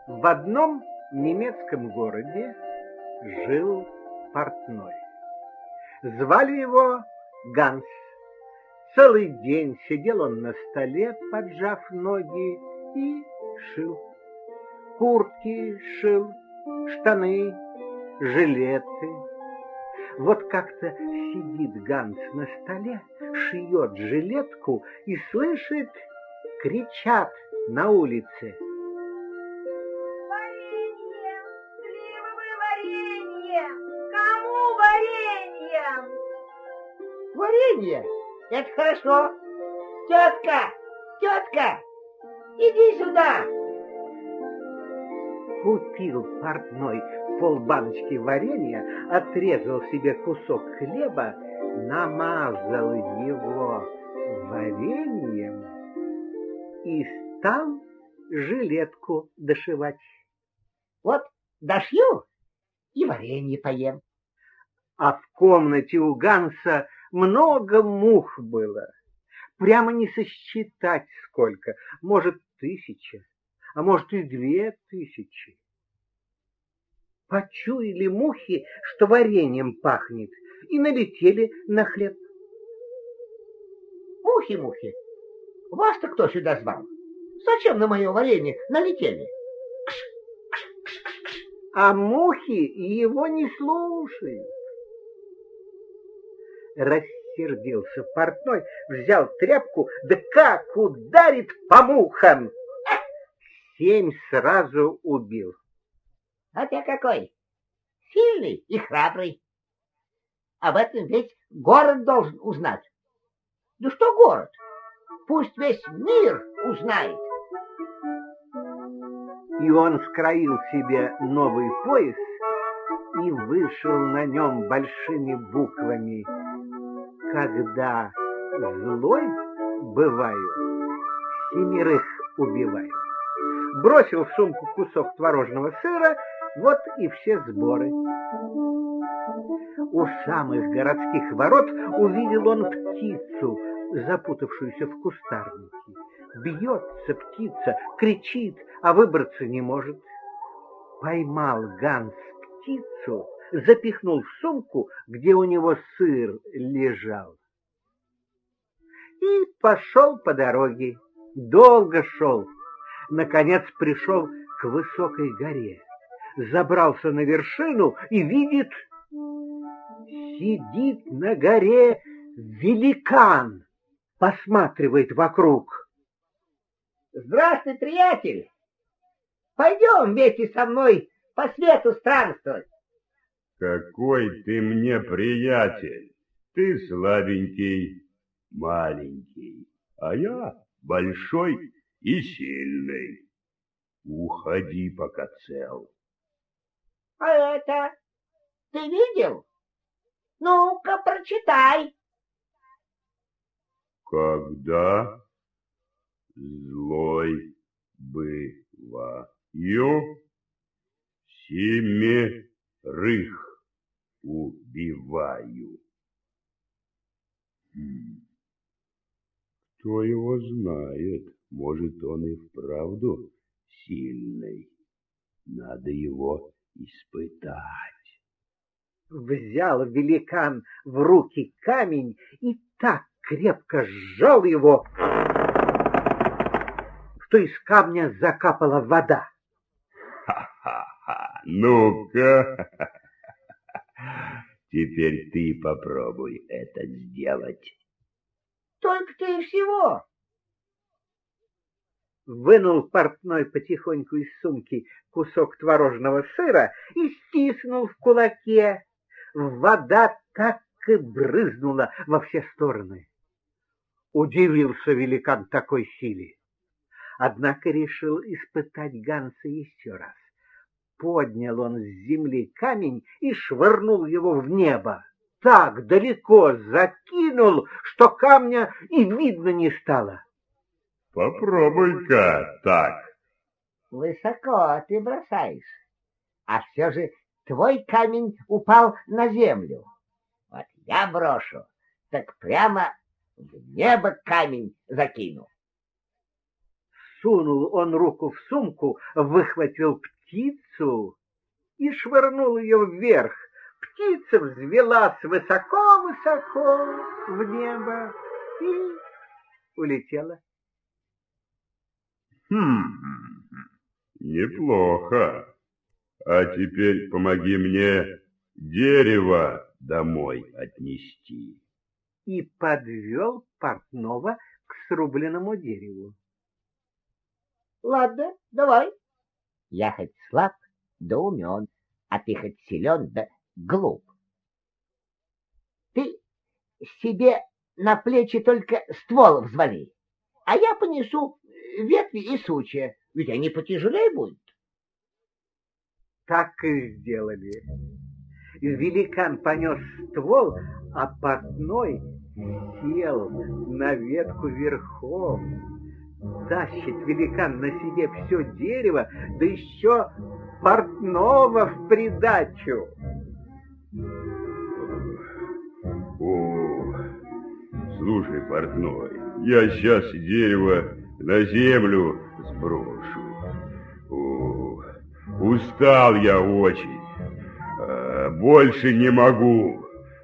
В одном немецком городе жил портной. Звали его Ганс. Целый день сидел он на столе, поджав ноги, и шил. Куртки шил, штаны, жилеты. Вот как-то сидит Ганс на столе, шьет жилетку и слышит, кричат на улице: варенье! Сливовое варенье! Кому варенье? Варенье? Это хорошо. Тетка, иди сюда. Купил портной полбаночки варенья, отрезал себе кусок хлеба, намазал его вареньем и стал жилетку дошивать. Вот дошью и варенье поем. А в комнате у Ганса много мух было. Прямо не сосчитать сколько. Может, 1000, а может и 2000. Почуяли мухи, что вареньем пахнет, и налетели на хлеб. Мухи, вас-то кто сюда звал? Зачем на мое варенье налетели? А мухи его не слушают. Рассердился портной, взял тряпку, да как ударит по мухам! 7 сразу убил. А ты какой? Сильный и храбрый. Об этом весь город должен узнать. Ну что город? Пусть весь мир узнает. И он скроил себе новый пояс и вышел на нем большими буквами: когда злой бываю, 7 убиваю. Бросил в сумку кусок творожного сыра, вот и все сборы. У самых городских ворот увидел он птицу, запутавшуюся в кустарнике. Бьется птица, кричит, а выбраться не может. Поймал Ганс птицу, запихнул в сумку, где у него сыр лежал, и пошел по дороге. Долго шел. Наконец пришел к высокой горе. Забрался на вершину и видит, сидит на горе великан, посматривает вокруг. Здравствуй, приятель! Пойдем вместе со мной по свету странствовать. Какой ты мне приятель! Ты слабенький, маленький, а я большой и сильный. Уходи, пока цел. А это ты видел? Ну-ка, прочитай. Когда злой бываю, 7 убиваю. Кто его знает? Может, он и вправду сильный. Надо его испытать. Взял великан в руки камень и так крепко сжал его, что из камня закапала вода. Ха-ха-ха! Ну-ка! Теперь ты попробуй это сделать. Только ты и всего. Вынул портной потихоньку из сумки кусок творожного сыра и стиснул в кулаке. Вода так и брызнула во все стороны. Удивился великан такой силе. Однако решил испытать Ганса еще раз. Поднял он с земли камень и швырнул его в небо. Так далеко закинул, что камня и видно не стало. Попробуй-ка так. Высоко ты бросаешь, а все же твой камень упал на землю. Вот я брошу, так прямо в небо камень закину. Сунул он руку в сумку, выхватил птицу и швырнул ее вверх. Птица взвелась высоко-высоко в небо и улетела. Неплохо. А теперь помоги мне дерево домой отнести. И подвел портного к срубленному дереву. Ладно, давай. Я хоть слаб, да умен, а ты хоть силен, да глуп. Ты себе на плечи только ствол взвали, а я понесу ветви и сучья, ведь они потяжелее будут. Так и сделали. Великан понес ствол, а портной сел на ветку верхом. Тащит великан на себе все дерево, да еще портного в придачу. О, слушай, портной, я сейчас дерево на землю сброшу. О, устал я очень, больше не могу.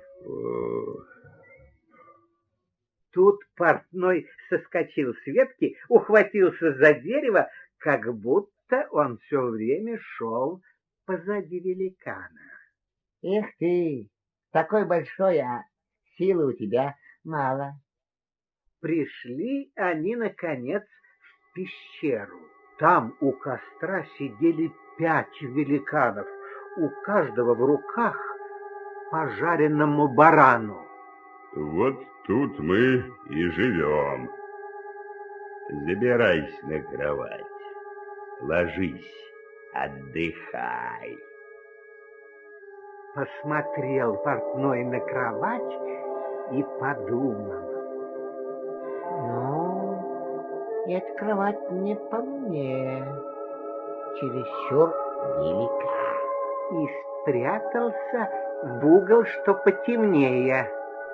Тут портной соскочил с ветки, ухватился за дерево, как будто он все время шел позади великана. Эх ты, такой большой, а силы у тебя мало. Пришли они, наконец, в пещеру. Там у костра сидели 5 великанов, у каждого в руках по жареному барану. Вот тут мы и живем. Забирайся на кровать, ложись, отдыхай. Посмотрел портной на кровать и подумал. Ну, эта кровать не по мне, чересчур велика. И спрятался в угол, что потемнее.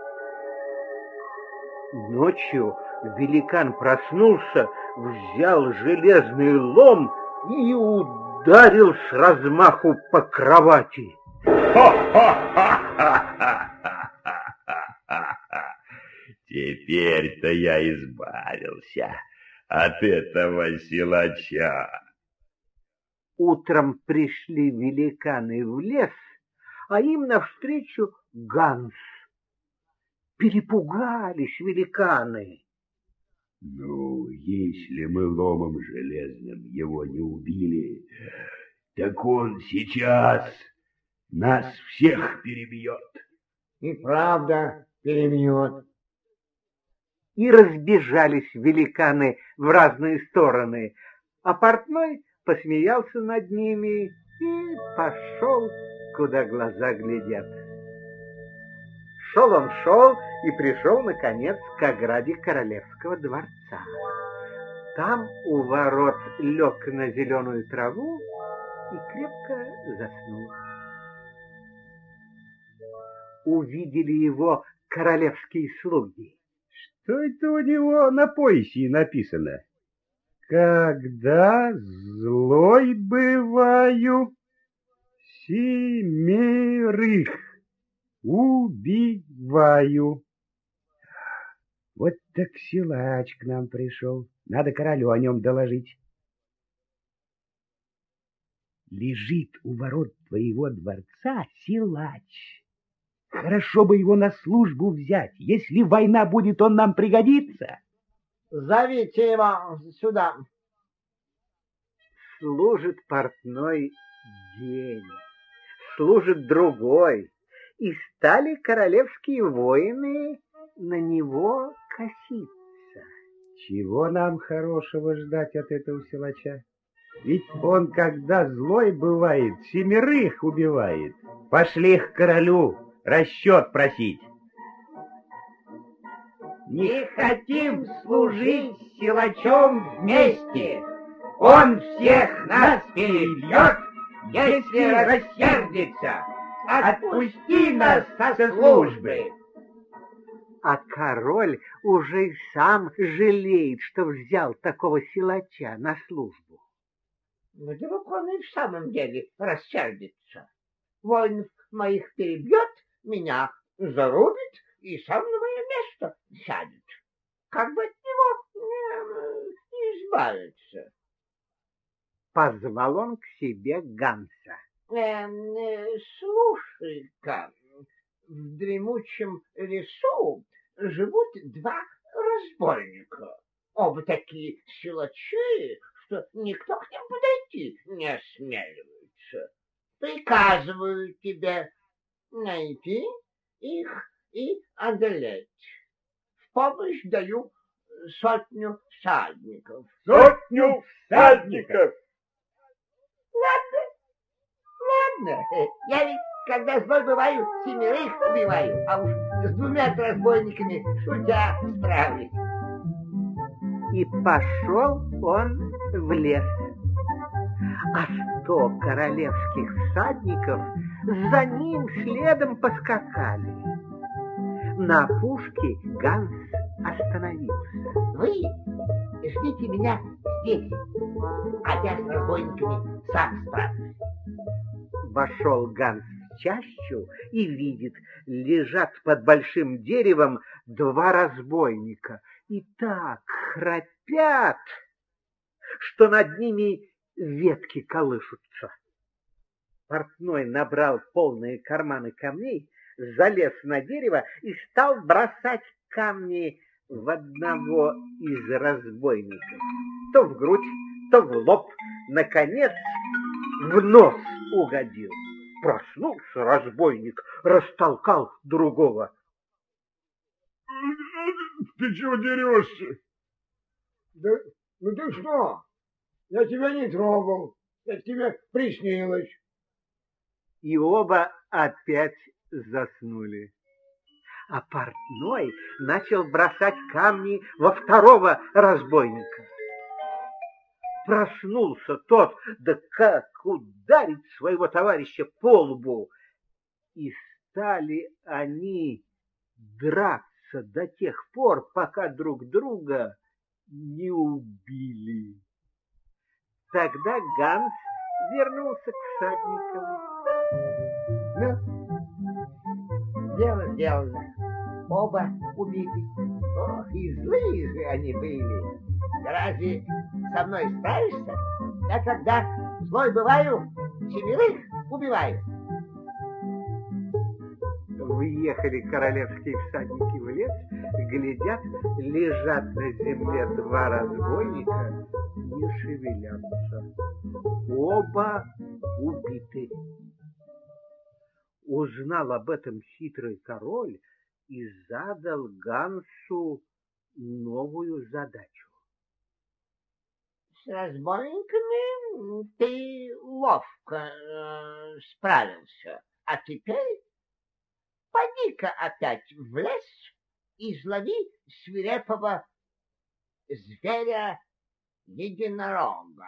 Ночью великан проснулся, взял железный лом и ударил с размаху по кровати. Теперь-то я избавился от этого силача. Утром пришли великаны в лес, а им навстречу Ганс. Перепугались великаны. Ну, если мы ломом железным его не убили, так он сейчас нас всех перебьет. И правда перебьет. И разбежались великаны в разные стороны, а портной посмеялся над ними и пошел, куда глаза глядят. Шел он, и пришел, наконец, к ограде королевского дворца. Там у ворот лег на зеленую траву и крепко заснул. Увидели его королевские слуги. Что это у него на поясе написано? Когда злой бываю, 7 убиваю. Вот так силач к нам пришел. Надо королю о нем доложить. Лежит у ворот твоего дворца силач. Хорошо бы его на службу взять. Если война будет, он нам пригодится. Зовите его сюда. Служит портной день, служит другой, и стали королевские воины на него коситься. Чего нам хорошего ждать от этого силача? Ведь он, когда злой бывает, 7 убивает. Пошли к королю расчет просить. Не хотим служить с силачом вместе. Он всех нас перебьет, если рассердится. Отпусти нас со службы. А король уже и сам жалеет, что взял такого силача на службу. Вдруг он и в самом деле рассердится. Воинов моих перебьет, меня зарубит и сам на мое место сядет. Как бы от него избавиться? Позвал он к себе Ганса. Слушай-ка, в дремучем лесу живут два разбойника. Оба такие силачи, что никто к ним подойти не осмеливается. Приказываю тебе найти их и одолеть. В помощь даю 100 всадников. 100 всадников! Ладно, я ведь, когда злой бываю, 7 убиваю, а уж с 2 разбойниками шутя справлюсь. И пошел он в лес. А 100 королевских всадников за ним следом поскакали. На опушке Ганс остановился. Вы ждите меня здесь, а я с разбойниками сам справлюсь. Вошел Ганс в чащу и видит, лежат под большим деревом 2 разбойника и так храпят, что над ними ветки колышутся. Портной набрал полные карманы камней, залез на дерево и стал бросать камни в одного из разбойников. То в грудь, то в лоб, наконец в нос угодил. Проснулся разбойник, растолкал другого. — Ты чего дерешься? Да, ну ты что? Я тебя не трогал, это тебе приснилось. И оба опять заснули. А портной начал бросать камни во второго разбойника. Проснулся тот, да как ударить своего товарища по лбу. И стали они драться до тех пор, пока друг друга не убили. Тогда Ганс вернулся к всадникам. Ну, дело сделано. Оба убиты. Ох, и злые же они были. Да разве со мной справишься? Я когда злой бываю, 7 убиваю. Въехали королевские всадники в лес, глядят, лежат на земле 2 разбойника, не шевелятся. Оба убиты. Узнал об этом хитрый король и задал Гансу новую задачу. С разбойниками ты ловко справился, а теперь поди-ка опять в лес и излови свирепого зверя-единорога.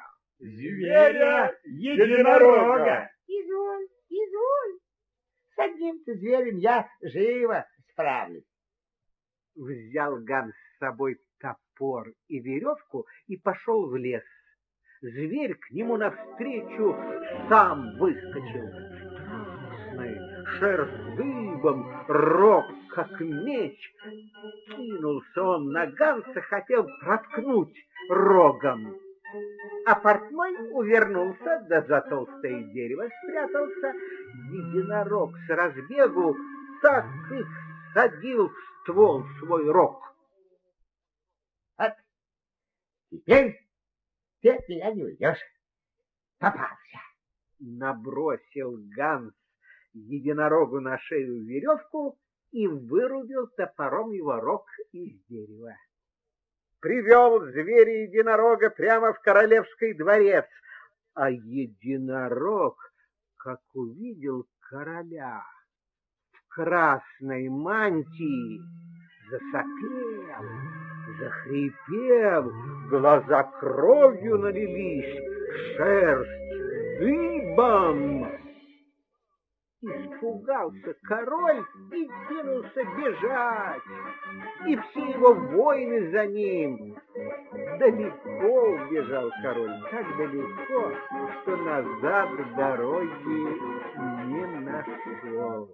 Зверя-единорога! Изволь, изволь. С одним-то зверем я живо справлюсь. Взял Ганс с собой топор и веревку и пошел в лес. Зверь к нему навстречу сам выскочил. Страшный, шерсть дыбом, рог как меч. Кинулся он на Ганса, хотел проткнуть рогом. А портной увернулся, да за толстое дерево спрятался. Единорог с разбегу так и всадил в ствол свой рог. Вот теперь ты от меня не уйдешь. Попался. Набросил Ганс единорогу на шею веревку и вырубил топором его рог из дерева. Привел зверя-единорога прямо в королевский дворец, а единорог, как увидел короля в красной мантии, засопел, захрипел, глаза кровью налились, шерсть дыбом. Испугался король и кинулся бежать, и все его воины за ним. Далеко убежал король, так далеко, что назад дороги не нашел.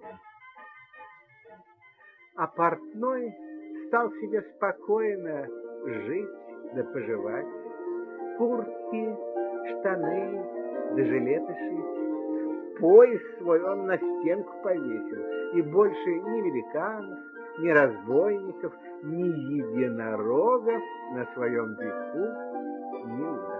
А портной стал себе спокойно жить да поживать, куртки, штаны да жилеты шить. Пояс свой он на стенку повесил, и больше ни великанов, ни разбойников, ни единорогов на своем веку не увидел.